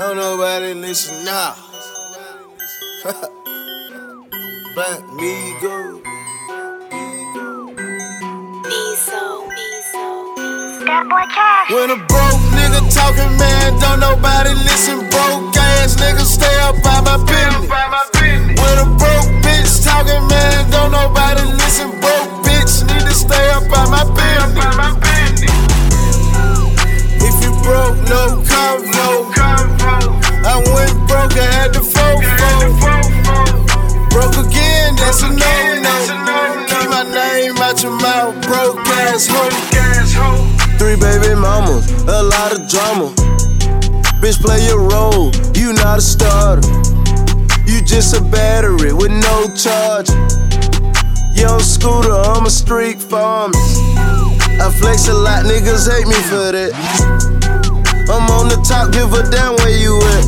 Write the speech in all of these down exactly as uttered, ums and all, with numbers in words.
Don't nobody listen now. But me go. That boy cash. When a broke nigga talking, man, don't nobody listen. Broke ass nigga stay up by my business. When a broke bitch talking, man, don't nobody listen. Broke bitch need to stay up by my business. If you broke, no convo. I went broke, I had to fofo. Broke again, that's a no-no. Keep my name out your mouth, broke ass hoe. Three baby mamas, a lot of drama. Bitch, play your role, you not a starter. You just a battery with no charge. Young scooter, I'm a street farmer. I flex a lot, niggas hate me for that. I'm on the top, give a damn where you at.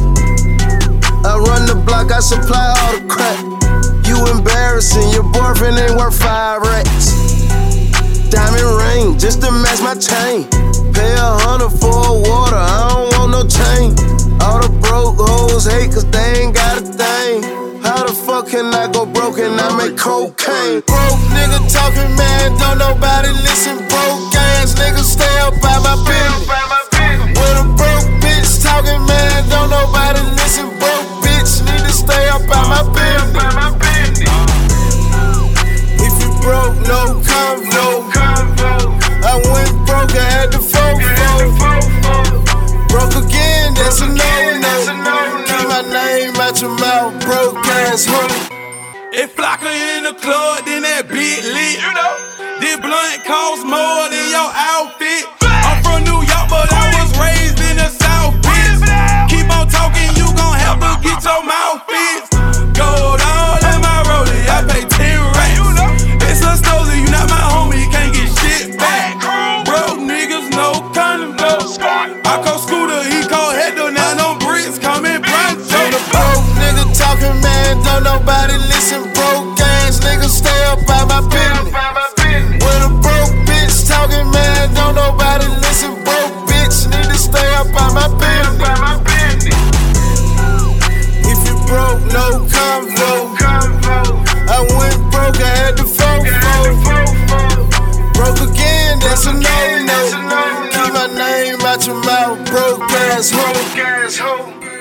I run the block, I supply all the crack. You embarrassing, your boyfriend ain't worth five racks. Diamond ring, just to match my chain. Pay a hundred for a water, I don't want no chain. All the broke hoes hate cause they ain't got a thing. How the fuck can I go broke and I make cocaine? Broke nigga talking, man, don't nobody listen. Broke ass nigga stay up by my business. When a broke bitch talking, man, don't nobody listen. Broke bitch need to stay up by my business. If you broke, no convo. I went broke, I had to fofo. Broke again, that's a no-no. Keep my name out your mouth, broke ass hoe. It flocker in the club, then that beat lit. You know, this blunt costs more than your outfit. I'm from New York, but I was raised in the South, bitch. Keep on talking, you gon' have to get your mouth fixed. Gold all in my rollie, I pay ten racks. It's a stolen, you not my homie, you can't get shit back. Broke niggas, no condom, no. I call Scooter, he call Heather, now no bricks coming pronto. When a broke nigga talking, man, don't nobody listen. Broke ass nigga stay up by my business. When a broke bitch talking, man, don't nobody listen. Broke bitch need to stay up by my business. If you broke, no convo. I went broke, I had to fofo. Broke again, that's a no-no. Keep my name out your mouth, broke ass hoe.